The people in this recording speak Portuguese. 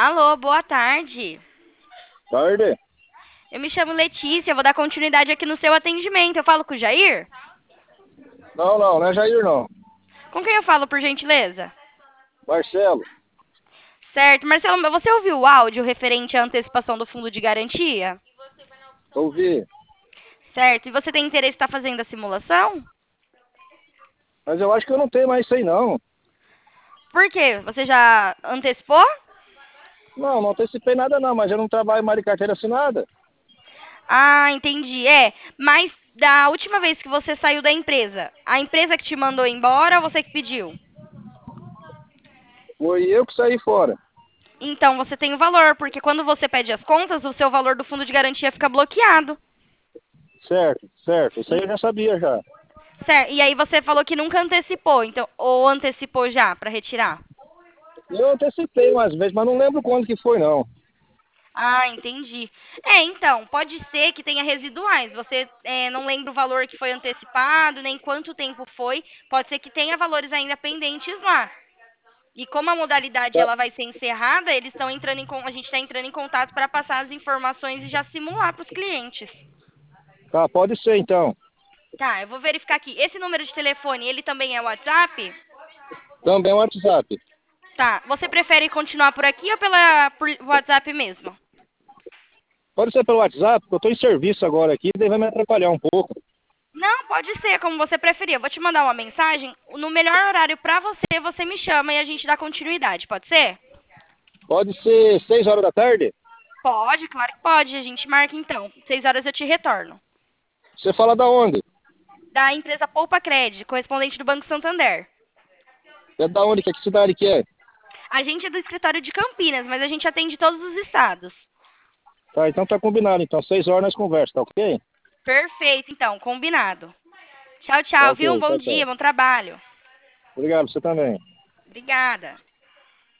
Alô, boa tarde. Tarde? Eu me chamo Letícia, vou dar continuidade aqui no seu atendimento. Eu falo com o Jair? Não é Jair não. Com quem eu falo, por gentileza? Marcelo, Certo. Marcelo, você ouviu o áudio referente à antecipação do fundo de garantia? ouvi. Certo. E você tem interesse em estar fazendo a simulação? Mas eu acho que eu não tenho mais isso aí não. Por quê? Você já antecipou? Não antecipei nada não, mas eu não trabalho mais de carteira assinada. Ah, entendi. É, mas da última vez que você saiu da empresa, a empresa que te mandou embora ou você que pediu? Foi eu que saí fora. Então você tem o valor, porque quando você pede as contas, o seu valor do fundo de garantia fica bloqueado. Certo, certo. Isso aí Em- eu já sabia já. Certo. E aí você falou que nunca antecipou, então, ou antecipou já para retirar? Eu antecipei umas vezes, mas não lembro quando que foi não. Ah, entendi. É, então, pode ser que tenha residuais. Você não lembra o valor que foi antecipado, nem quanto tempo foi. Pode ser que tenha valores ainda pendentes lá. E como a modalidade Tá, ela vai ser encerrada, eles estão entrando a gente está entrando em contato para passar as informações e já simular para os clientes. tá, pode ser então. Tá, eu vou verificar aqui. Esse número de telefone, ele também é WhatsApp? Também o WhatsApp. Tá. Você prefere continuar por aqui ou por WhatsApp mesmo? Pode ser pelo WhatsApp, porque eu estou em serviço agora aqui, daí vai me atrapalhar um pouco. Não, pode ser, como você preferir. Eu vou te mandar uma mensagem. No melhor horário pra você, você me chama e a gente dá continuidade, pode ser? Pode ser 6 horas da tarde? Pode, claro que pode. A gente marca então. 6 horas eu te retorno. Você fala da onde? Da empresa Poupa Cred, correspondente do Banco Santander. É da onde? Que cidade que é? A gente é do escritório de Campinas, mas a gente atende todos os estados. Tá, então tá combinado. Então 6 horas nós conversa, tá ok? Perfeito, então, combinado. Tchau, Tá tchau, ok, viu? Um bom tchau, dia, tchau. bom trabalho. Obrigado, você também. Obrigada.